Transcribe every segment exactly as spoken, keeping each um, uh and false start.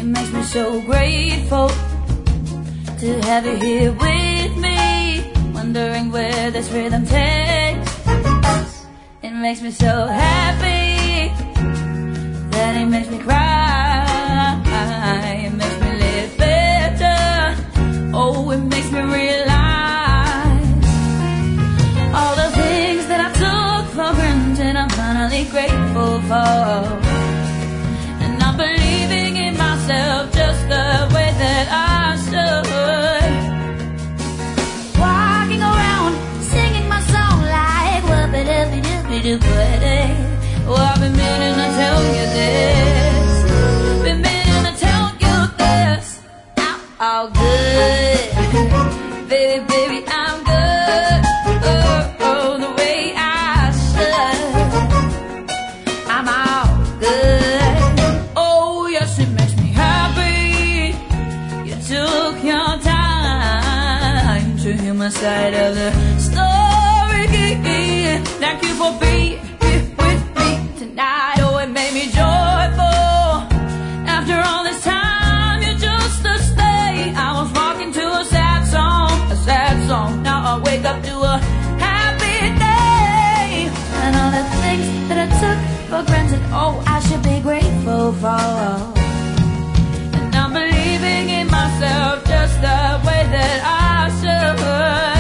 It makes me so grateful to have you here with me, wondering where this rhythm takes us. It makes me so happy that it makes me cry. It makes me live better. Oh, it makes me realize all the things that I took for granted I'm finally grateful for. And I'm believing in myself just the way that I should. Walking around singing my song like whoop-a-doop-a-doop-a-doop-a-day. Oh, I've been meaning to tell you this. Been meaning to tell you this. I'm all good. Baby, baby, I'm good. Oh, oh, the way I should. I'm all good. Oh, yes, it makes me happy. You took your time to hear my side of the story. Thank you for being here with me tonight. Oh, it made me joyful. After all this time, you just to stay. I was walking to a sad song, a sad song. Now I wake up to a happy day. And all the things that I took for granted, oh, I should be grateful for. And I'm believing in myself just the way that I should.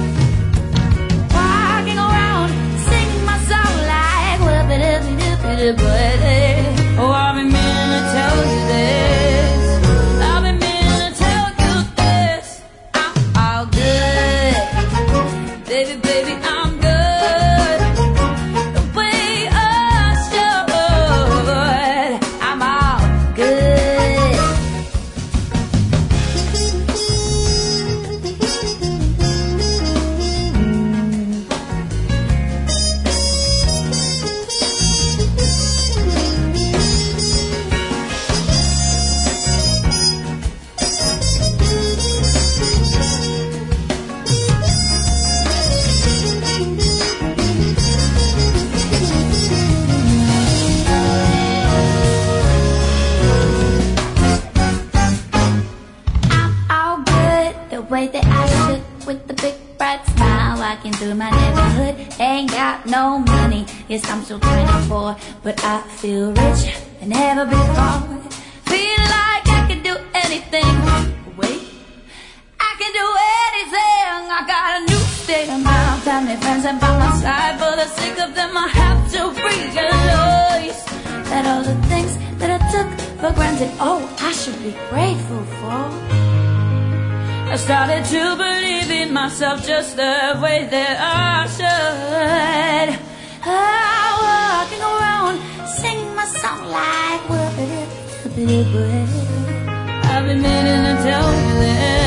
Walking around singing my song like whoop-a-doop-a-doop-a-doop-a-day. Oh, I've been meaning to tell you this. I've been meaning to tell you this. I'm all good. Baby, baby, I'm good. The way I should. I'm all good. All good, the way that I should, with the big bright smile, walking through my neighborhood. Ain't got no money, yes I'm still twenty-four, but I feel rich than ever before. Feel like I can do anything. Wait, I can do anything. I got a new state of mind, family, friends, and by my side. For the sake of them, I have to realize that all the things that I took for granted, oh, I should be grateful for. I started to believe in myself just the way that I should. Oh, walking around singing my song like whoop-a-doop-a-doop-a-doop. I've been meaning to tell you this.